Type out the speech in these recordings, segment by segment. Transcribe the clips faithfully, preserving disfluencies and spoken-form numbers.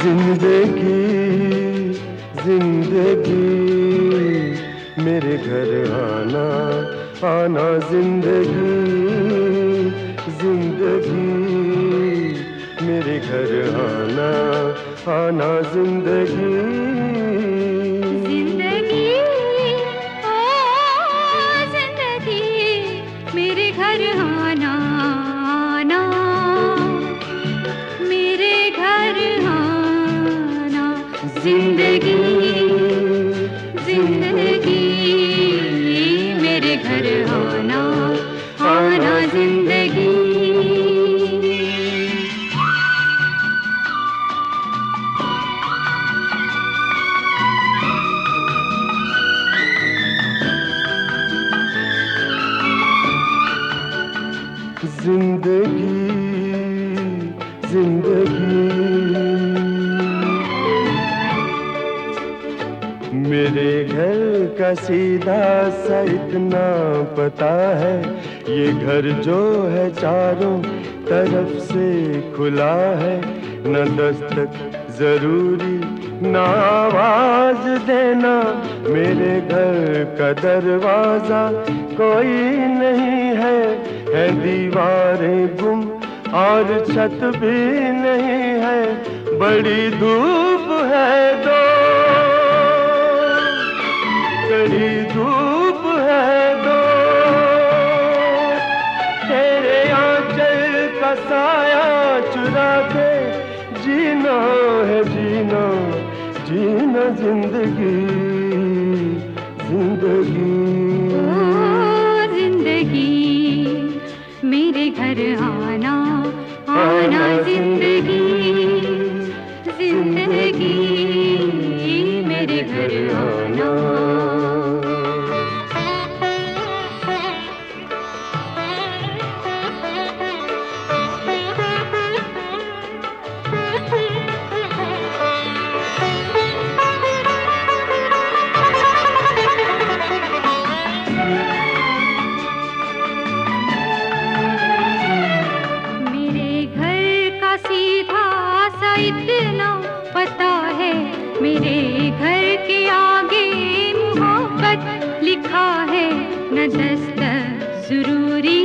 जिंदगी जिंदगी मेरे घर आना आना, जिंदगी जिंदगी मेरे घर आना आना, जिंदगी जिंदगी ओ जिंदगी मेरे घर आना आना, मेरे घर आना, जिंदगी जिंदगी मेरे घर आना आना, जिंदगी। जिंदगी जिंदगी मेरे घर का सीधा सा इतना पता है, ये घर जो है चारों तरफ से खुला है, न दस्तक जरूरी न आवाज देना, मेरे घर का दरवाजा कोई नहीं है, है दीवारें गुम और छत भी नहीं है, बड़ी धूप है दो बड़ी धूप है दो, तेरे आंचल का साया चुरा के जीना है जीना जीना, जिंदगी जिंदगी ओ जिंदगी मेरे घर आना आना, जिंदगी जिंदगी मेरे घर आना। इतना पता है, मेरे घर के आगे मोहब्बत लिखा है, न दस्तक जरूरी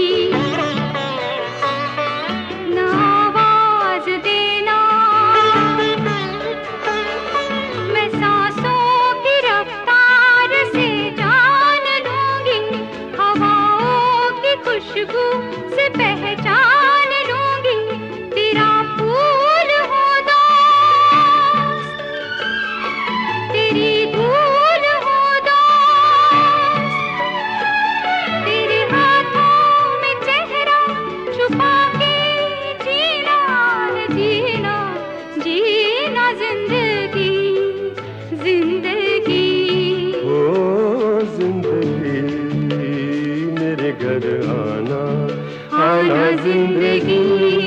न आवाज देना, मैं सांसों की रफ्तार से जान लूंगी, हवाओं की खुशबू से पहचान लूंगी, तेरा फूल हो दोस्त, तेरी धूल हो दोस्त, तेरे हाथों में चेहरा छुपा के जीना है जीना जीना, जिंदगी जिंदगी ओ जिंदगी मेरे घर आना आना, जिंदगी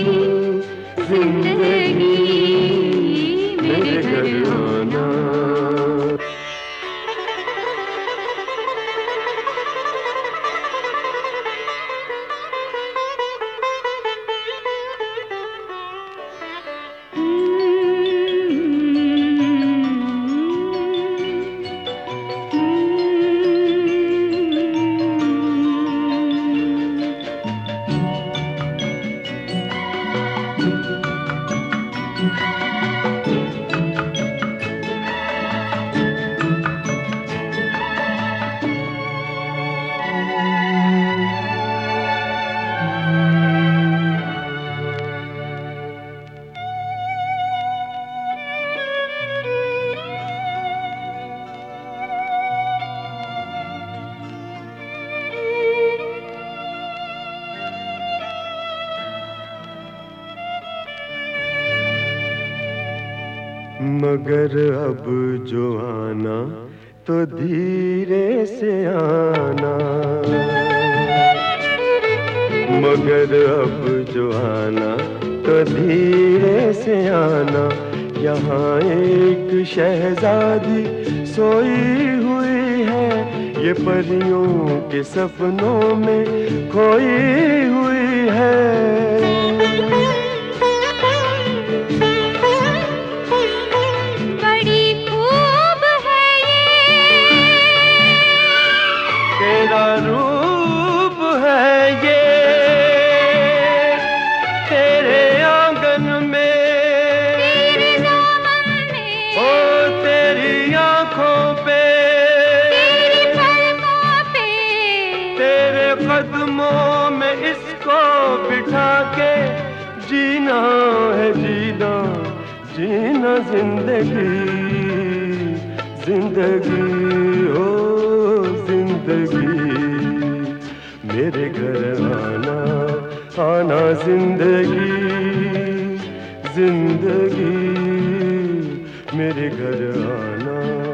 जिंदगी मेरे घर आना। मगर अब जो आना तो धीरे से आना, मगर अब जो आना तो धीरे से आना, यहाँ एक शहजादी सोई हुई है, ये परियों के सपनों में खोई हुई है। बिठा के जीना है जीना, जीना जिंदगी, जिंदगी हो जिंदगी। मेरे घर आना आना जिंदगी, जिंदगी मेरे घर आना।